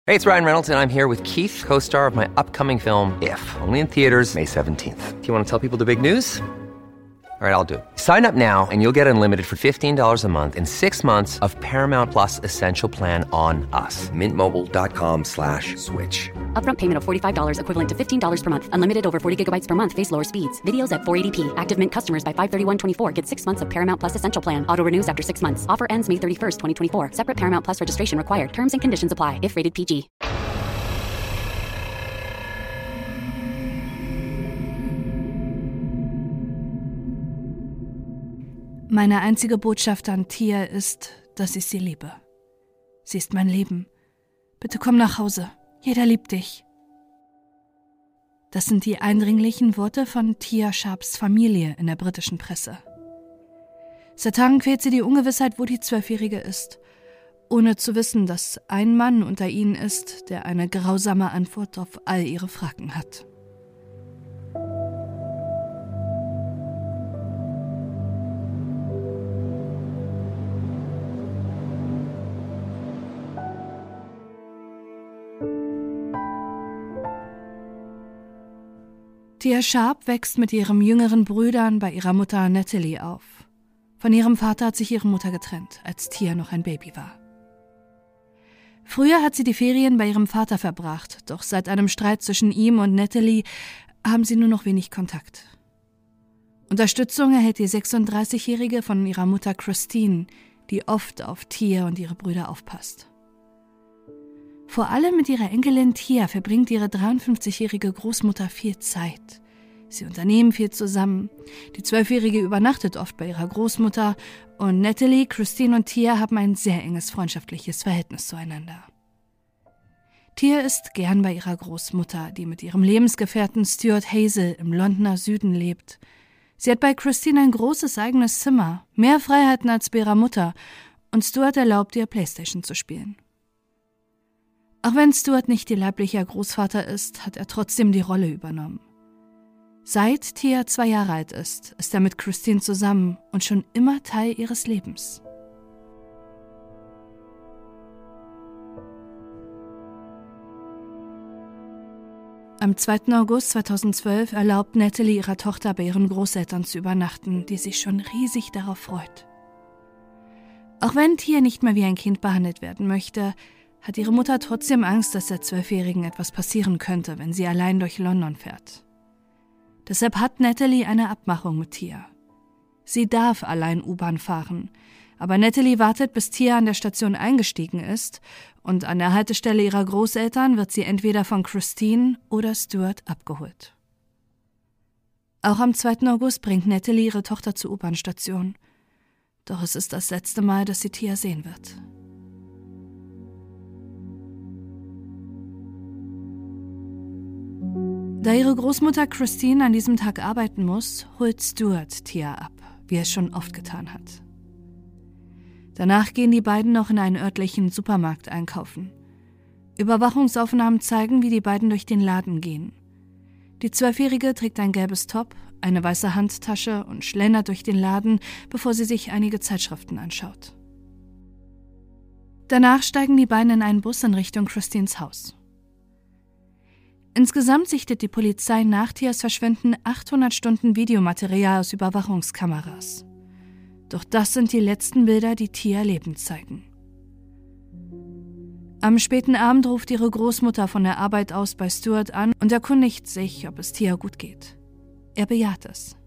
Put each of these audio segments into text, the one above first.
Hey, it's Ryan Reynolds, and I'm here with Keith, co-star of my upcoming film, If, only in theaters May 17th. Do you want to tell people the big news? All right, I'll do it. Sign up now and you'll get unlimited for $15 a month and 6 months of Paramount Plus Essential Plan on us. MintMobile.com/switch. Upfront payment of $45 equivalent to $15 per month. Unlimited over 40 gigabytes per month. Face lower speeds. Videos at 480p. Active Mint customers by 531.24 get 6 months of Paramount Plus Essential Plan. Auto renews after 6 months. Offer ends May 31st, 2024. Separate Paramount Plus registration required. Terms and conditions apply if rated PG. Meine einzige Botschaft an Tia ist, dass ich sie liebe. Sie ist mein Leben. Bitte komm nach Hause. Jeder liebt dich. Das sind die eindringlichen Worte von Tia Sharps Familie in der britischen Presse. Seit Tagen quält sie die Ungewissheit, wo die 12-Jährige ist, ohne zu wissen, dass ein Mann unter ihnen ist, der eine grausame Antwort auf all ihre Fragen hat. Tia Sharp wächst mit ihren jüngeren Brüdern bei ihrer Mutter Natalie auf. Von ihrem Vater hat sich ihre Mutter getrennt, als Tia noch ein Baby war. Früher hat sie die Ferien bei ihrem Vater verbracht, doch seit einem Streit zwischen ihm und Natalie haben sie nur noch wenig Kontakt. Unterstützung erhält die 36-Jährige von ihrer Mutter Christine, die oft auf Tia und ihre Brüder aufpasst. Vor allem mit ihrer Enkelin Tia verbringt ihre 53-jährige Großmutter viel Zeit. Sie unternehmen viel zusammen. Die 12-jährige übernachtet oft bei ihrer Großmutter und Natalie, Christine und Tia haben ein sehr enges freundschaftliches Verhältnis zueinander. Tia ist gern bei ihrer Großmutter, die mit ihrem Lebensgefährten Stuart Hazel im Londoner Süden lebt. Sie hat bei Christine ein großes eigenes Zimmer, mehr Freiheiten als bei ihrer Mutter und Stuart erlaubt ihr, Playstation zu spielen. Auch wenn Stuart nicht ihr leiblicher Großvater ist, hat er trotzdem die Rolle übernommen. Seit Tia 2 Jahre alt ist er mit Christine zusammen und schon immer Teil ihres Lebens. Am 2. August 2012 erlaubt Natalie ihrer Tochter bei ihren Großeltern zu übernachten, die sich schon riesig darauf freut. Auch wenn Tia nicht mehr wie ein Kind behandelt werden möchte, hat ihre Mutter trotzdem Angst, dass der 12-Jährigen etwas passieren könnte, wenn sie allein durch London fährt. Deshalb hat Natalie eine Abmachung mit Tia. Sie darf allein U-Bahn fahren, aber Natalie wartet, bis Tia an der Station eingestiegen ist und an der Haltestelle ihrer Großeltern wird sie entweder von Christine oder Stuart abgeholt. Auch am 2. August bringt Natalie ihre Tochter zur U-Bahn-Station. Doch es ist das letzte Mal, dass sie Tia sehen wird. Da ihre Großmutter Christine an diesem Tag arbeiten muss, holt Stuart Tia ab, wie er es schon oft getan hat. Danach gehen die beiden noch in einen örtlichen Supermarkt einkaufen. Überwachungsaufnahmen zeigen, wie die beiden durch den Laden gehen. Die 12-Jährige trägt ein gelbes Top, eine weiße Handtasche und schlendert durch den Laden, bevor sie sich einige Zeitschriften anschaut. Danach steigen die beiden in einen Bus in Richtung Christines Haus. Insgesamt sichtet die Polizei nach Tias Verschwinden 800 Stunden Videomaterial aus Überwachungskameras. Doch das sind die letzten Bilder, die Tia lebend zeigen. Am späten Abend ruft ihre Großmutter von der Arbeit aus bei Stuart an und erkundigt sich, ob es Tia gut geht. Er bejaht es.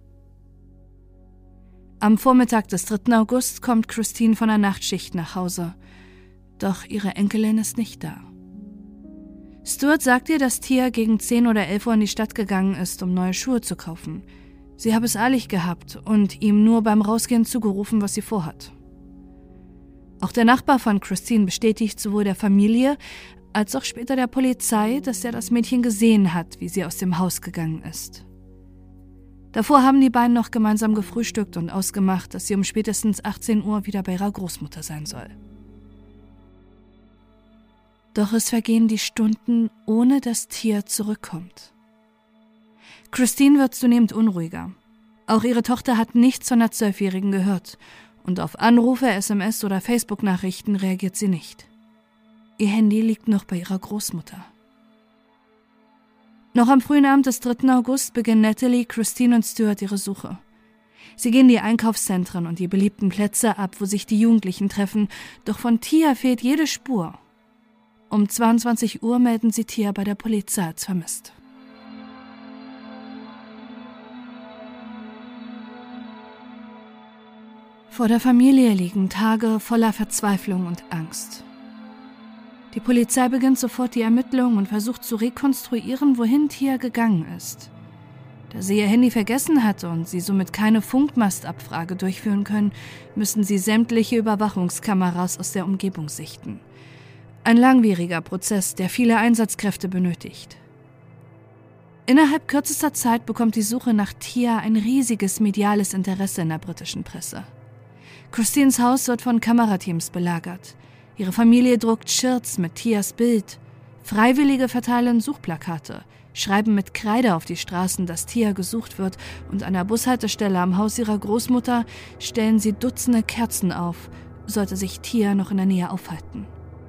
Am Vormittag des 3. August kommt Christine von der Nachtschicht nach Hause. Doch ihre Enkelin ist nicht da. Stuart sagt ihr, dass Tia gegen 10 oder 11 Uhr in die Stadt gegangen ist, um neue Schuhe zu kaufen. Sie habe es eilig gehabt und ihm nur beim Rausgehen zugerufen, was sie vorhat. Auch der Nachbar von Christine bestätigt sowohl der Familie als auch später der Polizei, dass er das Mädchen gesehen hat, wie sie aus dem Haus gegangen ist. Davor haben die beiden noch gemeinsam gefrühstückt und ausgemacht, dass sie um spätestens 18 Uhr wieder bei ihrer Großmutter sein soll. Doch es vergehen die Stunden, ohne dass Tia zurückkommt. Christine wird zunehmend unruhiger. Auch ihre Tochter hat nichts von der 12-Jährigen gehört und auf Anrufe, SMS oder Facebook-Nachrichten reagiert sie nicht. Ihr Handy liegt noch bei ihrer Großmutter. Noch am frühen Abend des 3. August beginnen Natalie, Christine und Stuart ihre Suche. Sie gehen die Einkaufszentren und die beliebten Plätze ab, wo sich die Jugendlichen treffen, doch von Tia fehlt jede Spur. Um 22 Uhr melden sie Tia bei der Polizei als vermisst. Vor der Familie liegen Tage voller Verzweiflung und Angst. Die Polizei beginnt sofort die Ermittlungen und versucht zu rekonstruieren, wohin Tia gegangen ist. Da sie ihr Handy vergessen hatte und sie somit keine Funkmastabfrage durchführen können, müssen sie sämtliche Überwachungskameras aus der Umgebung sichten. Ein langwieriger Prozess, der viele Einsatzkräfte benötigt. Innerhalb kürzester Zeit bekommt die Suche nach Tia ein riesiges mediales Interesse in der britischen Presse. Christines Haus wird von Kamerateams belagert. Ihre Familie druckt Shirts mit Tias Bild. Freiwillige verteilen Suchplakate, schreiben mit Kreide auf die Straßen, dass Tia gesucht wird, und an der Bushaltestelle am Haus ihrer Großmutter stellen sie Dutzende Kerzen auf, sollte sich Tia noch in der Nähe aufhalten.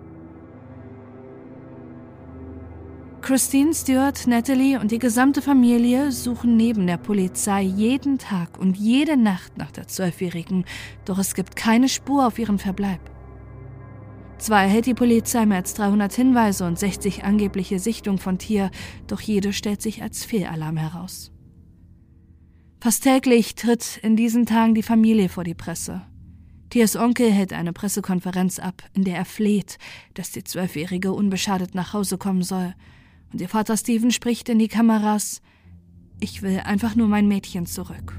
Christine, Stuart, Natalie und die gesamte Familie suchen neben der Polizei jeden Tag und jede Nacht nach der 12-Jährigen, doch es gibt keine Spur auf ihren Verbleib. Zwar erhält die Polizei mehr als 300 Hinweise und 60 angebliche Sichtungen von Tia, doch jede stellt sich als Fehlalarm heraus. Fast täglich tritt in diesen Tagen die Familie vor die Presse. Tias Onkel hält eine Pressekonferenz ab, in der er fleht, dass die 12-Jährige unbeschadet nach Hause kommen soll. Und ihr Vater Stephen spricht in die Kameras: „Ich will einfach nur mein Mädchen zurück."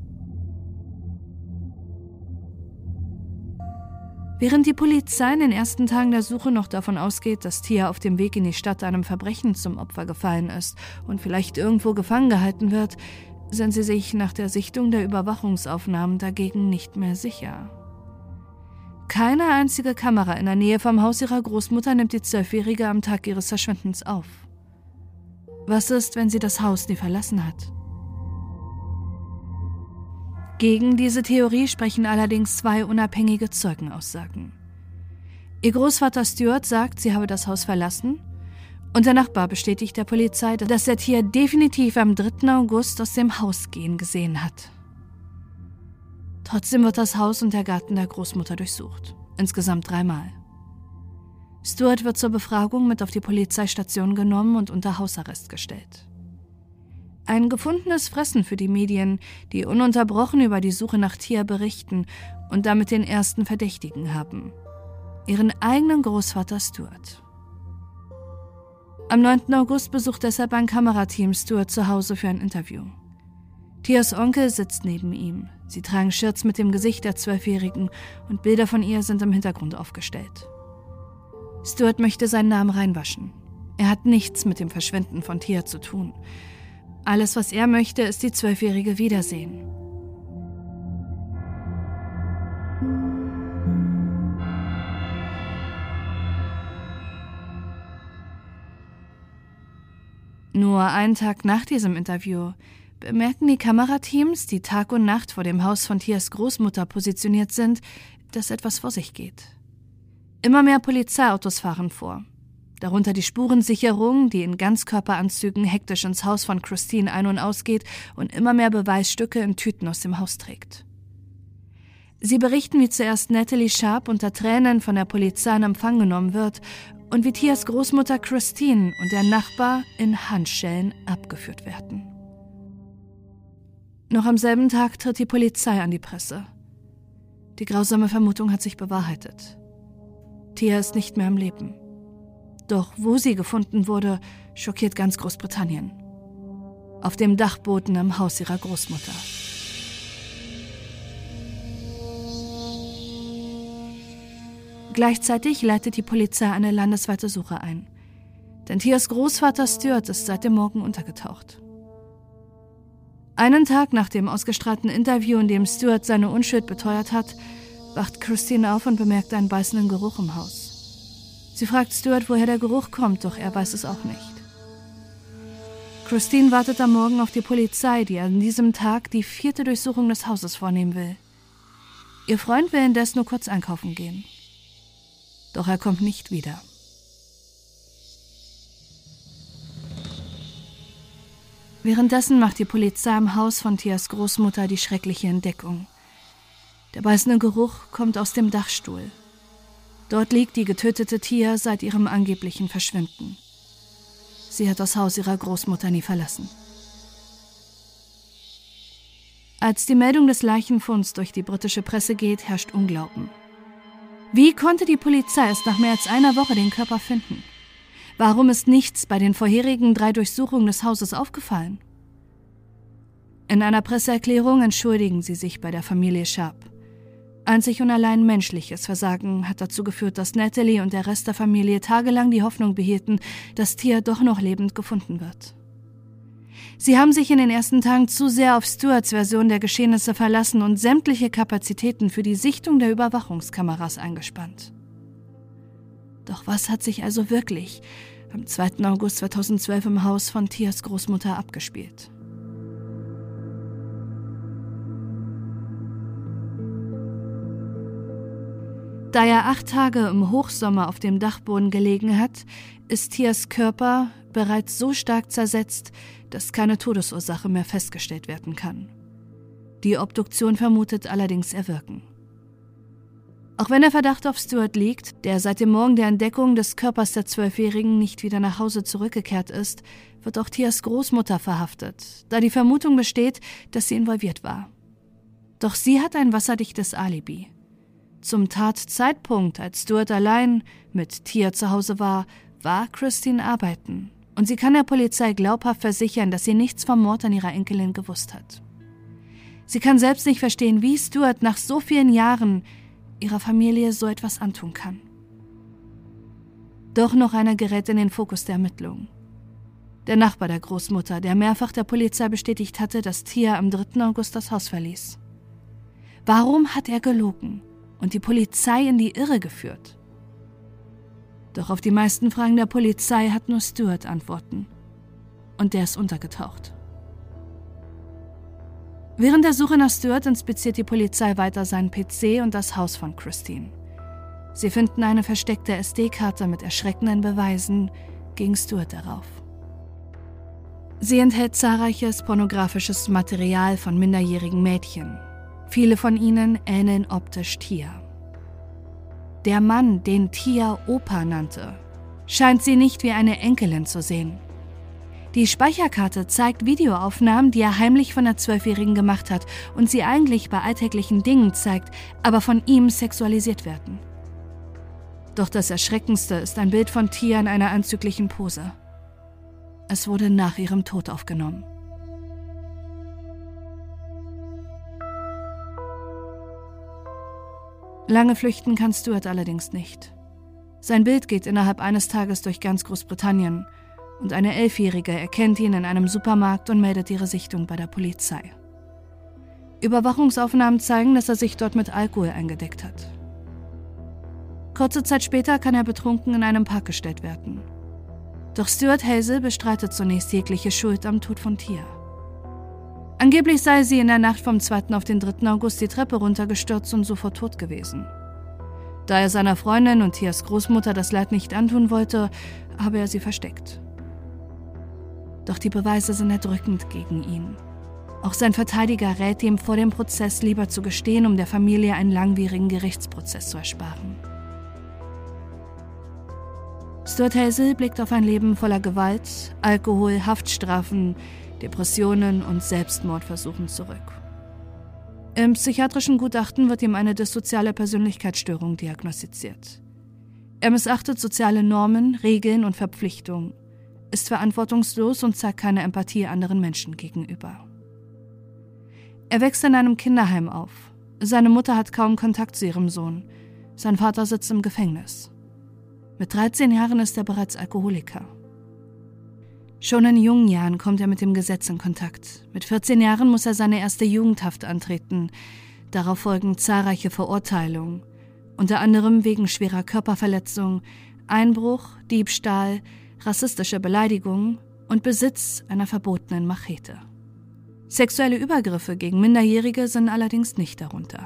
Während die Polizei in den ersten Tagen der Suche noch davon ausgeht, dass Tia auf dem Weg in die Stadt einem Verbrechen zum Opfer gefallen ist und vielleicht irgendwo gefangen gehalten wird, sind sie sich nach der Sichtung der Überwachungsaufnahmen dagegen nicht mehr sicher. Keine einzige Kamera in der Nähe vom Haus ihrer Großmutter nimmt die 12-Jährige am Tag ihres Verschwindens auf. Was ist, wenn sie das Haus nie verlassen hat? Gegen diese Theorie sprechen allerdings 2 unabhängige Zeugenaussagen. Ihr Großvater Stuart sagt, sie habe das Haus verlassen, und der Nachbar bestätigt der Polizei, dass er Tia definitiv am 3. August aus dem Haus gehen gesehen hat. Trotzdem wird das Haus und der Garten der Großmutter durchsucht, insgesamt 3 Mal. Stuart wird zur Befragung mit auf die Polizeistation genommen und unter Hausarrest gestellt. Ein gefundenes Fressen für die Medien, die ununterbrochen über die Suche nach Tia berichten und damit den ersten Verdächtigen haben: ihren eigenen Großvater Stuart. Am 9. August besucht deshalb ein Kamerateam Stuart zu Hause für ein Interview. Tias Onkel sitzt neben ihm. Sie tragen Shirts mit dem Gesicht der 12-Jährigen und Bilder von ihr sind im Hintergrund aufgestellt. Stuart möchte seinen Namen reinwaschen. Er hat nichts mit dem Verschwinden von Tia zu tun. Alles, was er möchte, ist die 12-Jährige wiedersehen. Nur einen Tag nach diesem Interview bemerken die Kamerateams, die Tag und Nacht vor dem Haus von Tias Großmutter positioniert sind, dass etwas vor sich geht. Immer mehr Polizeiautos fahren vor. Darunter die Spurensicherung, die in Ganzkörperanzügen hektisch ins Haus von Christine ein- und ausgeht und immer mehr Beweisstücke in Tüten aus dem Haus trägt. Sie berichten, wie zuerst Natalie Sharp unter Tränen von der Polizei in Empfang genommen wird und wie Tias Großmutter Christine und der Nachbar in Handschellen abgeführt werden. Noch am selben Tag tritt die Polizei an die Presse. Die grausame Vermutung hat sich bewahrheitet. Tia ist nicht mehr am Leben. Doch wo sie gefunden wurde, schockiert ganz Großbritannien. Auf dem Dachboden im Haus ihrer Großmutter. Gleichzeitig leitet die Polizei eine landesweite Suche ein. Denn Tias Großvater Stuart ist seit dem Morgen untergetaucht. Einen Tag nach dem ausgestrahlten Interview, in dem Stuart seine Unschuld beteuert hat, wacht Christine auf und bemerkt einen beißenden Geruch im Haus. Sie fragt Stuart, woher der Geruch kommt, doch er weiß es auch nicht. Christine wartet am Morgen auf die Polizei, die an diesem Tag die 4. Durchsuchung des Hauses vornehmen will. Ihr Freund will indes nur kurz einkaufen gehen. Doch er kommt nicht wieder. Währenddessen macht die Polizei im Haus von Tias Großmutter die schreckliche Entdeckung. Der beißende Geruch kommt aus dem Dachstuhl. Dort liegt die getötete Tia seit ihrem angeblichen Verschwinden. Sie hat das Haus ihrer Großmutter nie verlassen. Als die Meldung des Leichenfunds durch die britische Presse geht, herrscht Unglauben. Wie konnte die Polizei erst nach mehr als einer Woche den Körper finden? Warum ist nichts bei den vorherigen 3 Durchsuchungen des Hauses aufgefallen? In einer Presseerklärung entschuldigen sie sich bei der Familie Sharp. Einzig und allein menschliches Versagen hat dazu geführt, dass Natalie und der Rest der Familie tagelang die Hoffnung behielten, dass Tia doch noch lebend gefunden wird. Sie haben sich in den ersten Tagen zu sehr auf Stuarts Version der Geschehnisse verlassen und sämtliche Kapazitäten für die Sichtung der Überwachungskameras eingespannt. Doch was hat sich also wirklich am 2. August 2012 im Haus von Tias Großmutter abgespielt? Da er 8 Tage im Hochsommer auf dem Dachboden gelegen hat, ist Tias Körper bereits so stark zersetzt, dass keine Todesursache mehr festgestellt werden kann. Die Obduktion vermutet allerdings Erwürgen. Auch wenn der Verdacht auf Stuart liegt, der seit dem Morgen der Entdeckung des Körpers der 12-Jährigen nicht wieder nach Hause zurückgekehrt ist, wird auch Tias Großmutter verhaftet, da die Vermutung besteht, dass sie involviert war. Doch sie hat ein wasserdichtes Alibi. Zum Tatzeitpunkt, als Stuart allein mit Tia zu Hause war Christine arbeiten. Und sie kann der Polizei glaubhaft versichern, dass sie nichts vom Mord an ihrer Enkelin gewusst hat. Sie kann selbst nicht verstehen, wie Stuart nach so vielen Jahren ihrer Familie so etwas antun kann. Doch noch einer gerät in den Fokus der Ermittlungen. Der Nachbar der Großmutter, der mehrfach der Polizei bestätigt hatte, dass Tia am 3. August das Haus verließ. Warum hat er gelogen und die Polizei in die Irre geführt? Doch auf die meisten Fragen der Polizei hat nur Stuart Antworten. Und der ist untergetaucht. Während der Suche nach Stuart inspiziert die Polizei weiter seinen PC und das Haus von Christine. Sie finden eine versteckte SD-Karte mit erschreckenden Beweisen gegen Stuart darauf. Sie enthält zahlreiches pornografisches Material von minderjährigen Mädchen. Viele von ihnen ähneln optisch Tia. Der Mann, den Tia Opa nannte, scheint sie nicht wie eine Enkelin zu sehen. Die Speicherkarte zeigt Videoaufnahmen, die er heimlich von der 12-Jährigen gemacht hat und sie eigentlich bei alltäglichen Dingen zeigt, aber von ihm sexualisiert werden. Doch das Erschreckendste ist ein Bild von Tia in einer anzüglichen Pose. Es wurde nach ihrem Tod aufgenommen. Lange flüchten kann Stuart allerdings nicht. Sein Bild geht innerhalb eines Tages durch ganz Großbritannien und eine 11-Jährige erkennt ihn in einem Supermarkt und meldet ihre Sichtung bei der Polizei. Überwachungsaufnahmen zeigen, dass er sich dort mit Alkohol eingedeckt hat. Kurze Zeit später kann er betrunken in einem Park gestellt werden. Doch Stuart Hazel bestreitet zunächst jegliche Schuld am Tod von Tia. Angeblich sei sie in der Nacht vom 2. auf den 3. August die Treppe runtergestürzt und sofort tot gewesen. Da er seiner Freundin und Tias Großmutter das Leid nicht antun wollte, habe er sie versteckt. Doch die Beweise sind erdrückend gegen ihn. Auch sein Verteidiger rät ihm, vor dem Prozess lieber zu gestehen, um der Familie einen langwierigen Gerichtsprozess zu ersparen. Stuart Hazel blickt auf ein Leben voller Gewalt, Alkohol, Haftstrafen, Depressionen und Selbstmordversuchen zurück. Im psychiatrischen Gutachten wird ihm eine dissoziale Persönlichkeitsstörung diagnostiziert. Er missachtet soziale Normen, Regeln und Verpflichtungen, ist verantwortungslos und zeigt keine Empathie anderen Menschen gegenüber. Er wächst in einem Kinderheim auf. Seine Mutter hat kaum Kontakt zu ihrem Sohn. Sein Vater sitzt im Gefängnis. Mit 13 Jahren ist er bereits Alkoholiker. Schon in jungen Jahren kommt er mit dem Gesetz in Kontakt. Mit 14 Jahren muss er seine erste Jugendhaft antreten. Darauf folgen zahlreiche Verurteilungen, unter anderem wegen schwerer Körperverletzung, Einbruch, Diebstahl, rassistische Beleidigung und Besitz einer verbotenen Machete. Sexuelle Übergriffe gegen Minderjährige sind allerdings nicht darunter.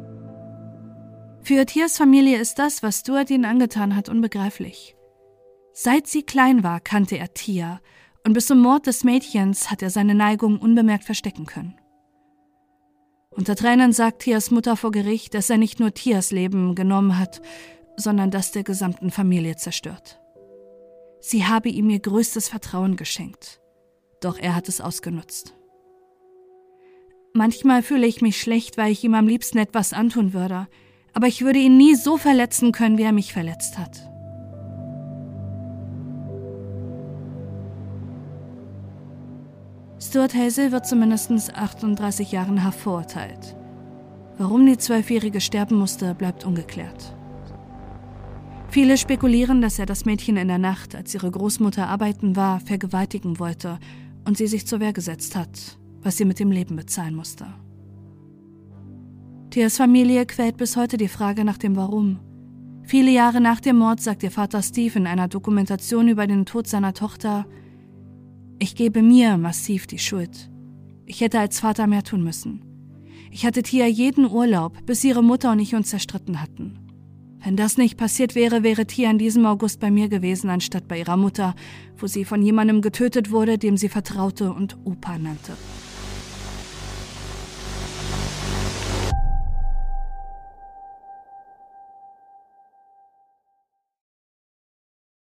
Für Tias Familie ist das, was Stuart ihnen angetan hat, unbegreiflich. Seit sie klein war, kannte er Tia, und bis zum Mord des Mädchens hat er seine Neigung unbemerkt verstecken können. Unter Tränen sagt Tias Mutter vor Gericht, dass er nicht nur Tias Leben genommen hat, sondern das der gesamten Familie zerstört. Sie habe ihm ihr größtes Vertrauen geschenkt, doch er hat es ausgenutzt. Manchmal fühle ich mich schlecht, weil ich ihm am liebsten etwas antun würde, aber ich würde ihn nie so verletzen können, wie er mich verletzt hat. Stuart Hazell wird zu mindestens 38 Jahren Haft verurteilt. Warum die 12-Jährige sterben musste, bleibt ungeklärt. Viele spekulieren, dass er das Mädchen in der Nacht, als ihre Großmutter arbeiten war, vergewaltigen wollte und sie sich zur Wehr gesetzt hat, was sie mit dem Leben bezahlen musste. Tias Familie quält bis heute die Frage nach dem Warum. Viele Jahre nach dem Mord sagt ihr Vater Steve in einer Dokumentation über den Tod seiner Tochter: Ich gebe mir massiv die Schuld. Ich hätte als Vater mehr tun müssen. Ich hatte Tia jeden Urlaub, bis ihre Mutter und ich uns zerstritten hatten. Wenn das nicht passiert wäre, wäre Tia in diesem August bei mir gewesen, anstatt bei ihrer Mutter, wo sie von jemandem getötet wurde, dem sie vertraute und Opa nannte.